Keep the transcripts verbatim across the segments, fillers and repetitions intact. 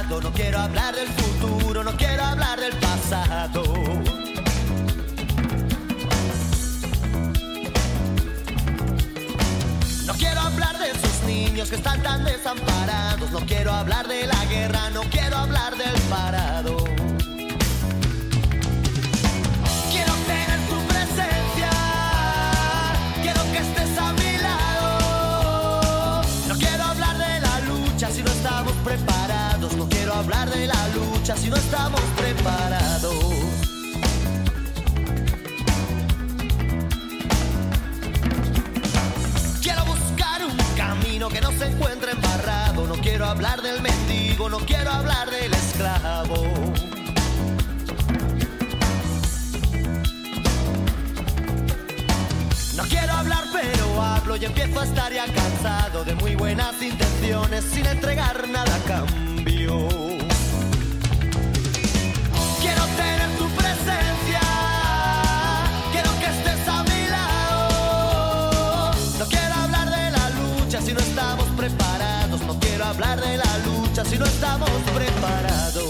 pasado, no quiero hablar del futuro, no quiero hablar del pasado. No quiero hablar de esos niños que están tan desamparados, no quiero hablar de la guerra, no quiero hablar del parado. Quiero tener tu presencia, quiero que estés a mi lado. No quiero hablar de la lucha si no estamos preparados, no quiero hablar de la lucha si no estamos preparados. Que no se encuentre embarrado, no quiero hablar del mendigo, no quiero hablar del esclavo. No quiero hablar pero hablo y empiezo a estar ya cansado de muy buenas intenciones sin entregar nada a cambio. Quiero tener tu presencia, quiero que estés a mi lado. No quiero hablar de la lucha si no estamos preparados, no quiero hablar de la lucha si no estamos preparados.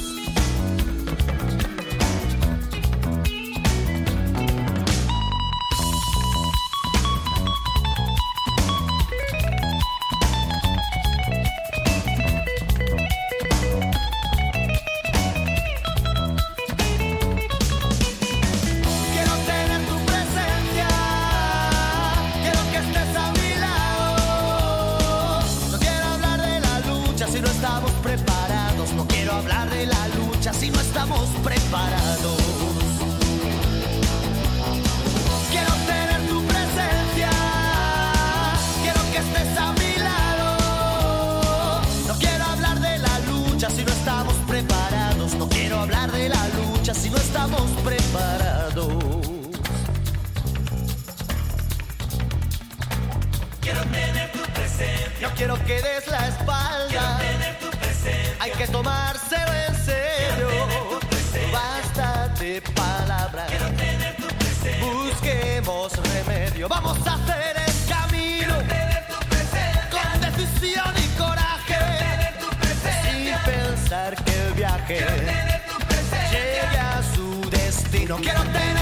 Si no estamos preparados, quiero tener tu presencia, quiero que estés a mi lado. No quiero hablar de la lucha si no estamos preparados, no quiero hablar de la lucha si no estamos preparados. Quiero tener tu presencia, no quiero que des la espalda. Quiero tener tu presencia, hay que tomárselo en serio. Basta de palabras, busquemos remedio. Vamos a hacer el camino con decisión y coraje, sin pensar que el viaje llegue a su destino. Quiero tener